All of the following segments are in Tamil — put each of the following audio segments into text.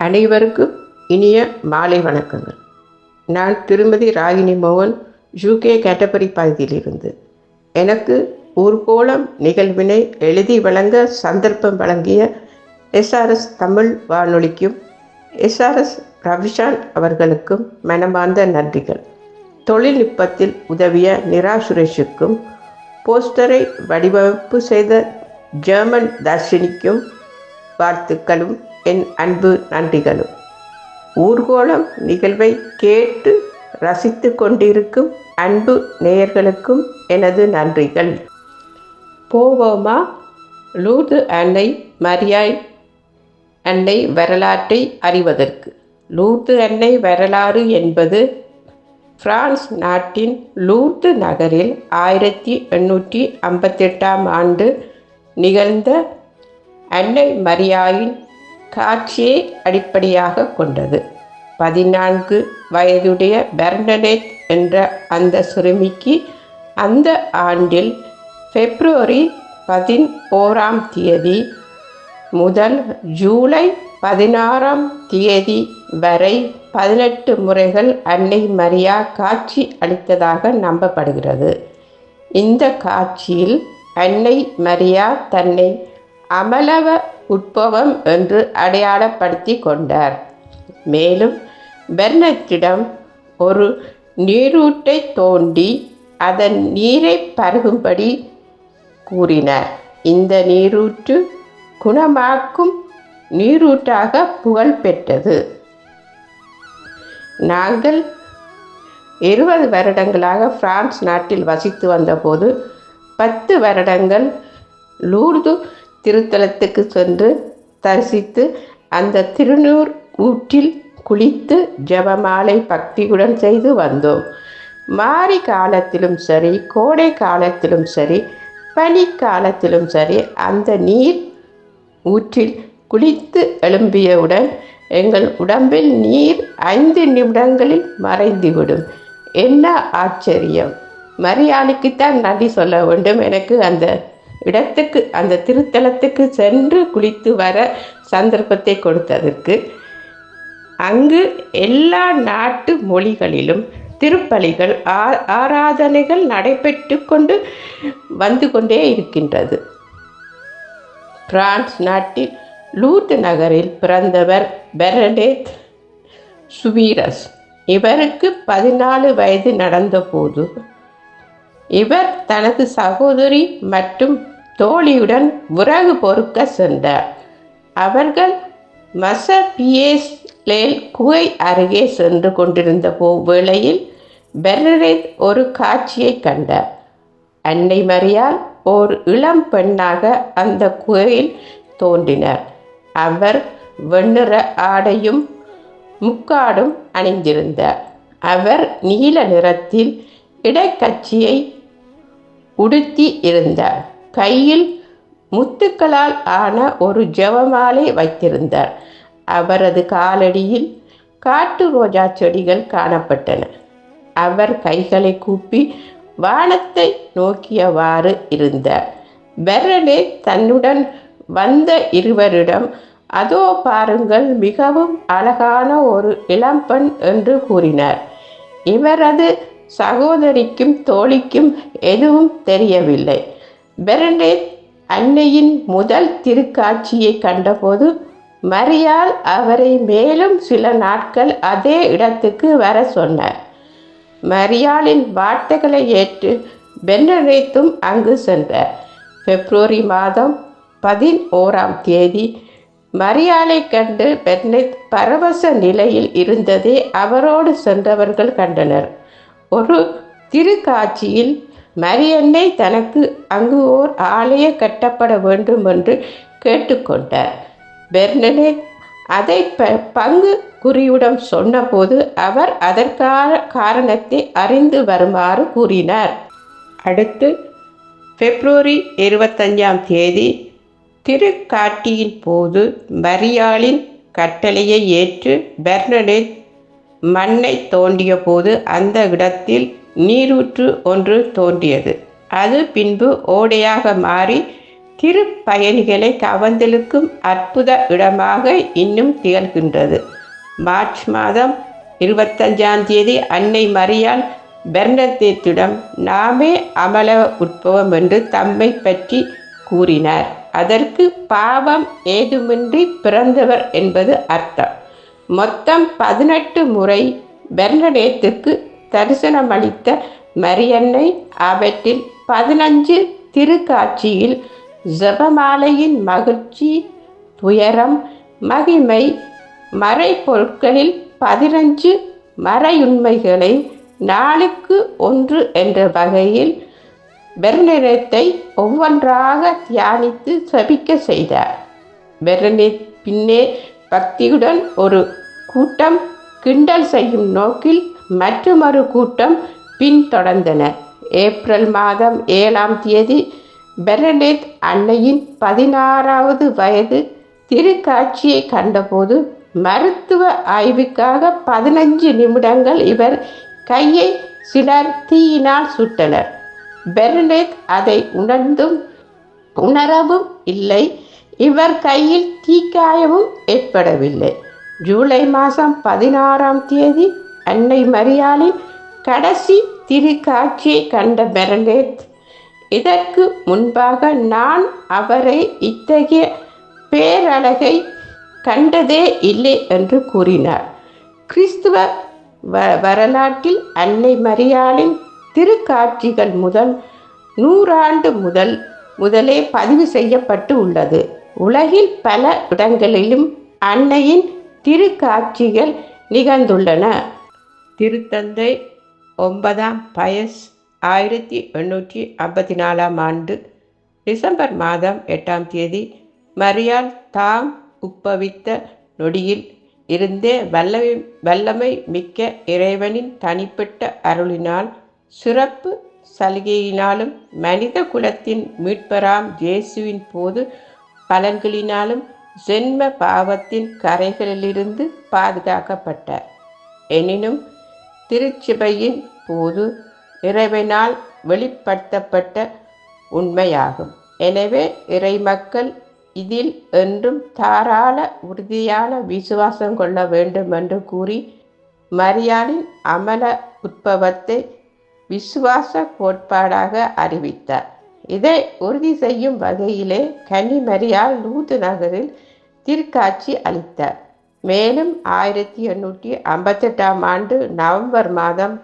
அனைவருக்கும் இனிய மாலை வணக்கங்கள். நான் திருமதி ராகினி மோகன், யூகே கேட்டபரி பகுதியிலிருந்து. எனக்கு ஊர்கோளம் நிகழ்வினை எழுதி வழங்க சந்தர்ப்பம் வழங்கிய எஸ்ஆர்எஸ் தமிழ் வானொலிக்கும் எஸ்ஆர்எஸ் ரவிஷான் அவர்களுக்கும் மனமார்ந்த நன்றிகள். தொழில்நுட்பத்தில் உதவிய நிரா சுரேஷுக்கும், போஸ்டரை வடிவமைப்பு செய்த ஜெர்மன் தர்ஷினிக்கும் வாழ்த்துக்களும் என் அன்பு நன்றிகளும். ஊர்கோளம் நிகழ்வை கேட்டு ரசித்து கொண்டிருக்கும் அன்பு நேயர்களுக்கும் எனது நன்றிகள். போவோமா லூர்து அன்னை மரியாய் அன்னை வரலாற்றை அறிவதற்கு. லூர்து அன்னை வரலாறு என்பது பிரான்ஸ் நாட்டின் லூர்து நகரில் 1858 ஆண்டு நிகழ்ந்த அன்னை மரியாயின் காட்சியை அடிப்படையாக கொண்டது. 14 வயதுடைய பெர்னடெட் என்ற அந்த சிறுமிக்கு அந்த ஆண்டில் பிப்ரவரி 11 முதல் ஜூலை 16 வரை 18 முறைகள் அன்னை மரியா காட்சி அளித்ததாக நம்பப்படுகிறது. இந்த காட்சியில் அன்னை மரியா தன்னை அமலவ உட்பவம் என்று அடையாளப்படுத்தி கொண்டார். மேலும் பெர்னட்டிடம் ஒரு நீரூற்றை தோண்டி அதன் நீரை பருகும்படி கூறினார். இந்த நீரூற்று குணமாக்கும் நீரூற்றாக புகழ் பெற்றது. நாங்கள் 20 வருடங்களாக பிரான்ஸ் நாட்டில் வசித்து வந்தபோது 10 வருடங்கள் லூர்து திருத்தலத்துக்கு சென்று தரிசித்து அந்த திருநூர் ஊற்றில் குளித்து ஜெபமாலை பக்தியுடன் செய்து வந்தோம். மாரி காலத்திலும் சரி, கோடை காலத்திலும் சரி, பனிக்காலத்திலும் சரி, அந்த நீர் ஊற்றில் குளித்து எழும்பியவுடன் எங்கள் உடம்பில் நீர் 5 நிமிடங்களில் மறைந்துவிடும். என்ன ஆச்சரியம்! மரியாளுக்குத்தான் நன்றி சொல்ல வேண்டும். எனக்கு அந்த இடத்துக்கு, அந்த திருத்தலத்துக்கு சென்று குளித்து வர சந்தர்ப்பத்தை கொடுத்ததற்கு. அங்கு எல்லா நாட்டு மொழிகளிலும் திருப்பலிகள், ஆராதனைகள் நடைபெற்று வந்து கொண்டே இருக்கின்றது. பிரான்ஸ் நாட்டில் லூர்து நகரில் பிறந்தவர் பெர்னடெத் சுவீரஸ். இவருக்கு 14 வயது நடந்தபோது இவர் தனது சகோதரி மற்றும் தோழியுடன் விறகு பொறுக்க சென்றார். அவர்கள் மசபியேஸ்லேல் குகை அருகே சென்று கொண்டிருந்த வேளையில் பெர்னடெத் ஒரு காட்சியை கண்டார். அன்னை மரியாள் ஓர் இளம் பெண்ணாக அந்த குகையில் தோன்றினார். அவர் வெண்ணிற ஆடையும் முக்காடும் அணிந்திருந்தார். அவர் நீல நிறத்தில் இடைக்கச்சியை உடுத்தி இருந்தார். கையில் முத்துக்களால் ஆன ஒரு ஜெபமாலை வைத்திருந்தார். அவரது காலடியில் காட்டு ரோஜா செடிகள் காணப்பட்டன. அவர் கைகளை கூப்பி வானத்தை நோக்கியவாறு இருந்தார். பெர்னடெத் தன்னுடன் வந்த இருவரிடம், அதோ பாருங்கள், மிகவும் அழகான ஒரு இளம்பெண் என்று கூறினார். இவரது சகோதரிக்கும் தோழிக்கும் எதுவும் தெரியவில்லை. பெர்னடெத் அன்னையின் முதல் திருக்காட்சியை கண்டபோது மரியாள் அவரை மேலும் சில நாட்கள் அதே இடத்துக்கு வர சொன்னார். மரியாளின் வார்த்தைகளை ஏற்று பெர்னடெத்தும் அங்கு சென்றார். பிப்ரவரி 11 மரியாளை கண்டு பெர்னடெத் பரவச நிலையில் இருந்ததை அவரோடு சென்றவர்கள் கண்டனர். ஒரு திருக்காட்சியில் மரியன்னை தனக்கு அங்கு ஓர் ஆலயம் கட்டப்பட வேண்டும் என்று கேட்டுக்கொண்டார். பெர்னடெத் அதை பங்கு குறியுடன் சொன்னபோது அவர் அதற்கான காரணத்தை அறிந்து வருமாறு கூறினார். அடுத்து பிப்ரவரி 25 திருக்காட்சியின் போது மரியாளின் கட்டளையை ஏற்று பெர்னடெத் மண்ணை தோண்டிய போது அந்த இடத்தில் நீரூற்று ஒன்று தோன்றியது. அது பின்பு ஓடையாக மாறி திருப்பயணிகளை கவர்ந்தெழுக்கும் அற்புத இடமாக இன்னும் திகழ்கின்றது. மார்ச் மாதம் 25 அன்னை மரியாள் பெர்னதேத்திடம் நாமே அமல உற்பவம் என்று தம்மை பற்றி கூறினார். அதற்கு பாவம் ஏதுமின்றி பிறந்தவர் என்பது அர்த்தம். மொத்தம் 18 முறை பெர்னடேத்துக்கு தரிசனமளித்த மரியன்னை அவற்றில் 15 திருக்காட்சியில் ஜெபமாலையின் மகிழ்ச்சி, துயரம், மகிமை, மறைபொருட்களில் 15 மறையுண்மைகளை நாளுக்கு ஒன்று என்ற வகையில் பெர்னடேத்தை ஒவ்வொன்றாக தியானித்து செபிக்க செய்தார். பெர்னடேத் பின்னே பக்தியுடன் ஒரு கூட்டம் கிண்டல் செய்யும் நோக்கில் மற்றொரு கூட்டம் பின்தொடர்ந்தனர். ஏப்ரல் மாதம் 7 பெர்னடேத் அன்னையின் 16வது வயது திருக்காட்சியை கண்டபோது மருத்துவ ஆய்வுக்காக 15 நிமிடங்கள் இவர் கையை சிலர் தீயினால் சுட்டனர். பெர்னடேத் அதை உணரவும் இல்லை. இவர் கையில் தீக்காயமும் ஏற்படவில்லை. ஜூலை மாதம் 16 அன்னை மரியாளின் கடைசி திருக்காட்சியை கண்ட பெர்னடேத், இதற்கு முன்பாக நான் அவரை இத்தகைய பேரழகை கண்டதே இல்லை என்று கூறினார். கிறிஸ்துவ வரலாற்றில் அன்னை மரியாளின் திருக்காட்சிகள் 100 ஆண்டு முதலே பதிவு செய்யப்பட்டு உள்ளது. உலகில் பல இடங்களிலும் அன்னையின் திருக்காட்சிகள் நிகழ்ந்துள்ளன. திருத்தந்தை 9ஆம் பயஸ் 1854 டிசம்பர் மாதம் 8 மரியாள் தாம் உப்பவித்த நொடியில் இருந்தே வல்லமை மிக்க இறைவனின் தனிப்பட்ட அருளினால், சிறப்பு சலுகையினாலும், மனித குலத்தின் மீட்பராம் இயேசுவின் போது பலன்களினாலும் ஜென்ம பாவத்தின் கரைகளிலிருந்து பாதுகாக்கப்பட்டார். எனினும் திருச்சபையின் போது இறைவனால் வெளிப்படுத்தப்பட்ட உண்மையாகும். எனவே இறைமக்கள் இதில் என்றும் தாராள உறுதியான விசுவாசம் கொள்ள வேண்டும் என்று கூறி மரியாளின் அமல உற்பவத்தை விசுவாச கோட்பாடாக அறிவித்தார். இதை உறுதி செய்யும் வகையிலே கன்னி மரியாள் லூர்து நகரில் திருக்காட்சி அளித்தார். மேலும் 1858 நவம்பர் மாதம்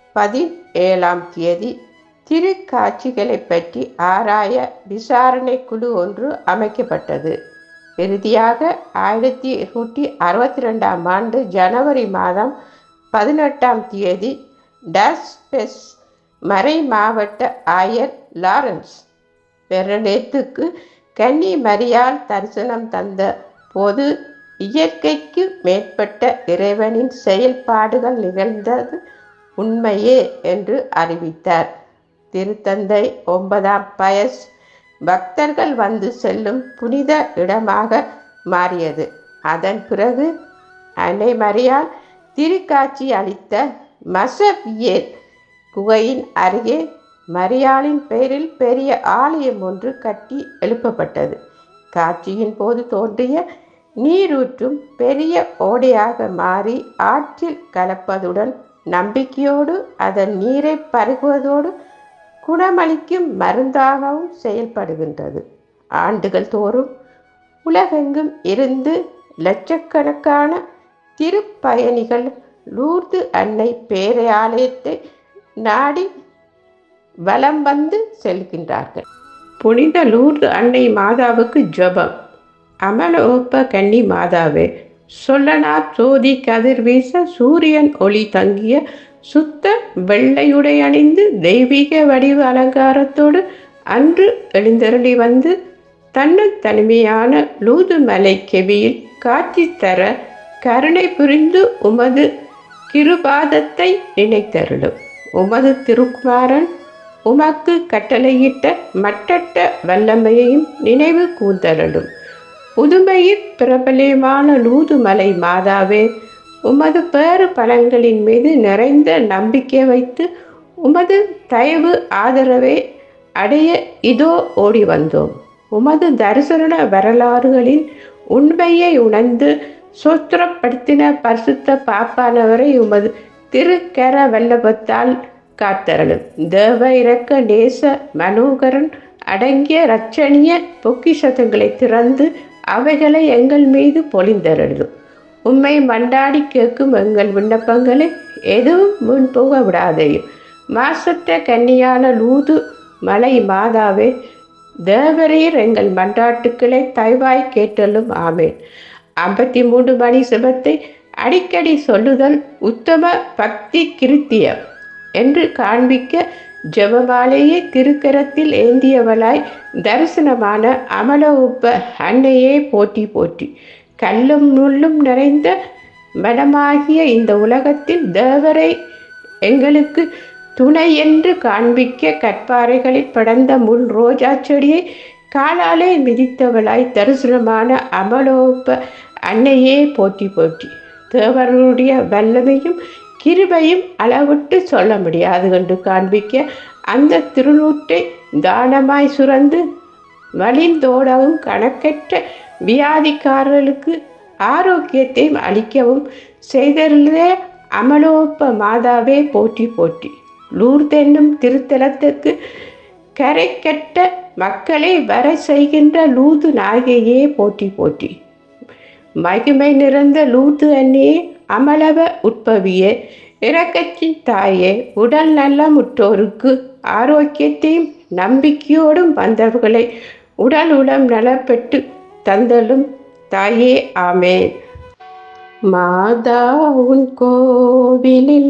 17 திருக்காட்சிகளை பற்றி ஆராய விசாரணை குழு ஒன்று அமைக்கப்பட்டது. இறுதியாக 1862 ஜனவரி மாதம் 18 டஸ்பெஸ் மறை மாவட்ட ஆயர் லாரன்ஸ் பெர்னடேத்துக்கு கன்னி மரியாள் தரிசனம் தந்த போது இயற்கைக்கு மேற்பட்ட இறைவனின் செயல்பாடுகள் நிகழ்ந்தது உண்மையே என்று அறிவித்தார். திருத்தந்தை 9ஆம் பயஸ் பக்தர்கள் வந்து செல்லும் புனித இடமாக மாறியது. அதன் பிறகு அன்னை மரியாள் திருக்காட்சி அளித்த மசபியேல் குகையின் அருகே மரியாளின் பெயரில் பெரிய ஆலயம் ஒன்று கட்டி எழுப்பப்பட்டது. காட்சியின் போது தோன்றிய நீரூற்றும் பெரிய ஓடையாக மாறி ஆற்றில் கலப்பதுடன் நம்பிக்கையோடு அதன் நீரை பருகுவதோடு குணமளிக்கும் மருந்தாகவும் செயல்படுகின்றது. ஆண்டுகள் தோறும் உலகெங்கும் இருந்து லட்சக்கணக்கான திருப்பயணிகள் லூர்து அன்னை பேராலயத்தை நாடி வலம் வந்து செல்கின்றார்கள். புனித லூர்து அன்னை மாதாவுக்கு ஜெபம். அமலோப்ப கன்னி மாதாவே, சொல்லனா சோதி கதிர்வீச சூரியன் ஒளி தங்கிய சுத்த வெள்ளையுடை அணிந்து தெய்வீக வடிவ அலங்காரத்தோடு அன்று எழுந்தருளி வந்து தனிமையான லூர்து மலை கெபியில் காட்சி தர கருணை புரிந்து உமது கிருபாதத்தை நினைத்தருளும். உமது திருக்குமாரன் உமக்கு கட்டளையிட்ட மட்டற்ற வல்லமையையும் நினைவு கூர்ந்தருளும். புதுமையில் பிரபலமான லூர்து மலை மாதாவே, உமது பேறு பலன்களின் மீது நிறைந்த நம்பிக்கை வைத்து உமது தயவு ஆதரவை அடைய இதோ ஓடி வந்தோம். உமது தரிசன வரலாறுகளின் உண்மையை உணர்ந்து சோத்திரப்படுத்தின பரிசுத்த பாப்பானவரை உமது திருக்கர வல்லபத்தால் காத்தரலும். தேவ இரக்க நேச மனோகரன் அடங்கிய இரட்சணிய பொக்கிஷங்களை திறந்து அவைகளை எங்கள் மீது பொழிந்தரலும். உம்மை மண்டாடி கேட்கும் எங்கள் விண்ணப்பங்களை எதுவும் முன்போக விடாதையும். மாசற்ற கன்னியான லூது மலை மாதாவே, தேவரீர் எங்கள் மன்றாட்டுக்களை தயவாய் கேட்டலும். ஆமேன். 53 மணி சிவத்தை அடிக்கடி சொல்லுதல் உத்தம பக்தி கிருத்தியம் என்று காண்பிக்க ஜெபமாலையை திருக்கரத்தில் ஏந்தியவளாய் தரிசனமான அமல உப்ப அன்னையே போற்றி போற்றி. கல்லும் முள்ளும் நிறைந்த மனமாகிய இந்த உலகத்தில் தேவரை எங்களுக்கு துணை என்று காண்பிக்க கற்பாறைகளில் படர்ந்த முள் ரோஜா செடியை காலாலே மிதித்தவளாய் தரிசனமான அமலோப்ப அன்னையே போற்றி போற்றி. தேவருடைய வல்லமையும் கிருபையும் அளவிட்டு சொல்ல முடியாது என்று காண்பிக்க அந்த திருநூற்றை தானமாய் சுரந்து வழிந்தோடவும் கணக்கற்ற வியாதிக்காரர்களுக்கு ஆரோக்கியத்தையும் அளிக்கவும் செய்தருளே அமலோப்ப மாதாவே போற்றி போற்றி. லூர்து என்னும் திருத்தலத்துக்கு கரைக்கட்ட மக்களை வர செய்கின்ற லூது நாயகியே போற்றி போற்றி. மகிமை நிறைந்த லூது அன்னியே, அமலவ உட்பவியே, இரக்கத்தின் தாயே, உடல் நலமுற்றோருக்கு ஆரோக்கியத்தையும் நம்பிக்கையோடும் வந்தவர்களை உடல் உளம் நலப்பெற்று தந்தலும் தாயே. ஆமேன். மாதா உன் கோவிலில்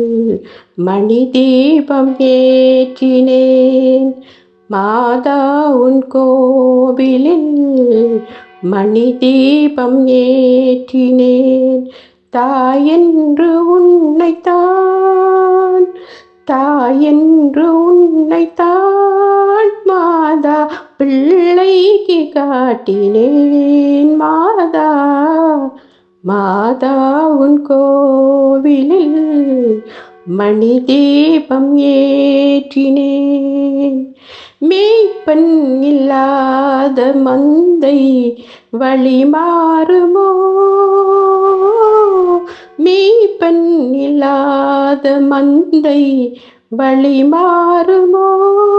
மணி தீபம் ஏற்றினேன். மாதா உன் கோவிலில் மணி தீபம் ஏற்றினேன். தாயென்று உன்னைத்தான், தாயென்று உன்னைத்தான் மாதா பிள்ளைக்கு காட்டினேன். மாதா மாதா உன் கோவிலில் மணி தீபம் ஏற்றினேன். மேய்ப்பன் இல்லாத மந்தை வழி மாறுமோ, மேய்ப்பன் இல்லாத மந்தை வழி மாறுமோ,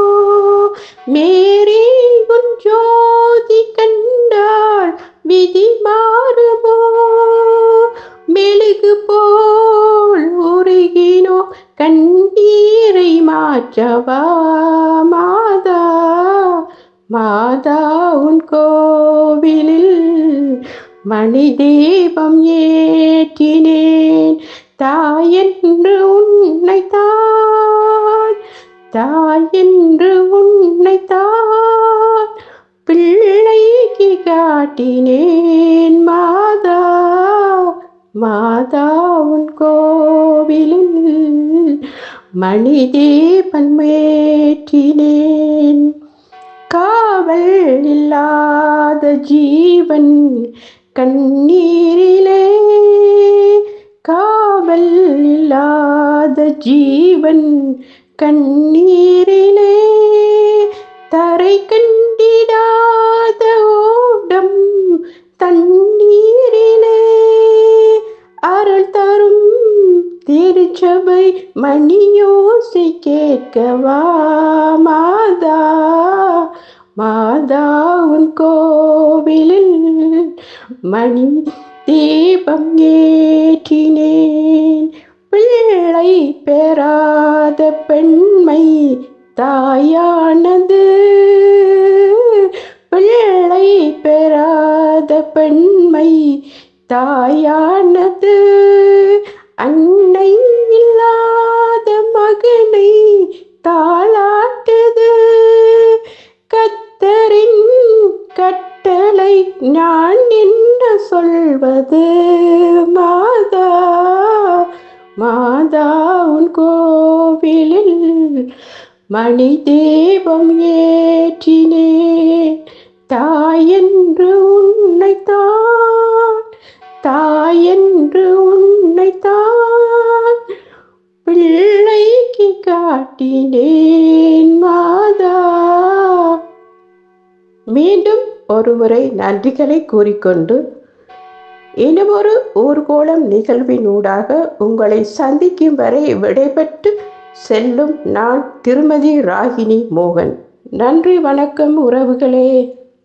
மேரி உன் ஜோதி கண்டால் விதி மாறுமோ, மெழுகு போல் உருகினோ கண்ணீரை மாற்றவா. மாதா மாதா உன் கோவிலில் மணி தீபம் ஏற்றினேன். தாயென்று உன்னைத்தான், தாயென்று உன்னைத்தான் பிள்ளைக்கு காட்டினேன். மாதா மாதா உன் கோவிலில் மணி தீபம் ஏற்றினேன். காவல் இல்லாத ஜீவன் கண்ணீரிலே, காவல் இல்லாத ஜீவன் கண்ணீரிலே, தரை கண்டிடாத ஓடம் தண்ணீரிலே, அருள் தரும் திருச்சபை மணியோசை கேட்கவா. மாதா மாதா உன் கோவிலில் மணி தீபம் ஏற்றினேன். பிள்ளை பெறாத பெண்மை தாயானது, பிள்ளை பெறாத பெண்மை தாயானது, அன்னை இல்லாத மகனை தாளாட்டுது. கத்தரின் கட்டளை நான் என்ன சொல்வது. மாதா மாதா உன் கோவிலில் மணி தீபம் ஏற்றினேன். தாயென்று உன்னைத்தான், தாயென்று உன்னைத்தான் பிள்ளைக்கு காட்டினேன். மாதா மீண்டும் ஒருமுறை நன்றிகளை கூறிக்கொண்டு இன்னுமொரு ஊர்கோளம் நிகழ்வினூடாக உங்களை சந்திக்கும் வரை விடைபெற்று செல்லும் நான் திருமதி ராகினி மோகன். நன்றி, வணக்கம் உறவுகளே.